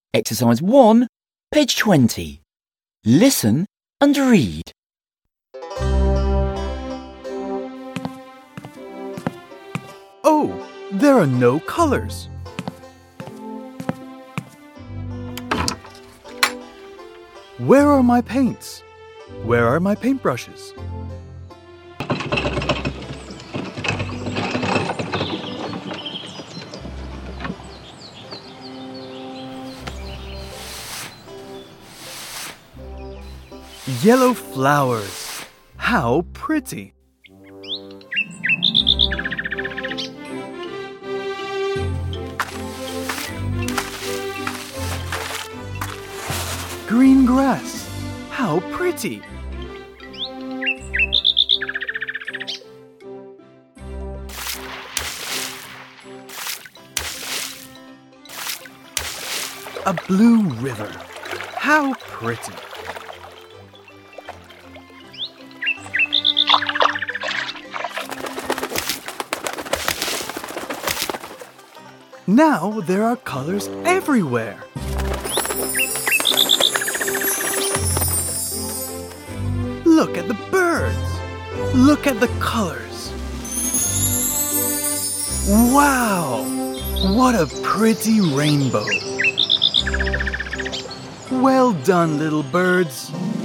Exercise 1, page 20. Listen and read. Oh, there are no colors. Where are my paints? Where are my paintbrushes? Yellow flowers. How pretty! Green grass. How pretty! A blue river. How pretty! Now there are colors everywhere. Look at the birds. Look at the colors. Wow! What a pretty rainbow. Well done, little birds.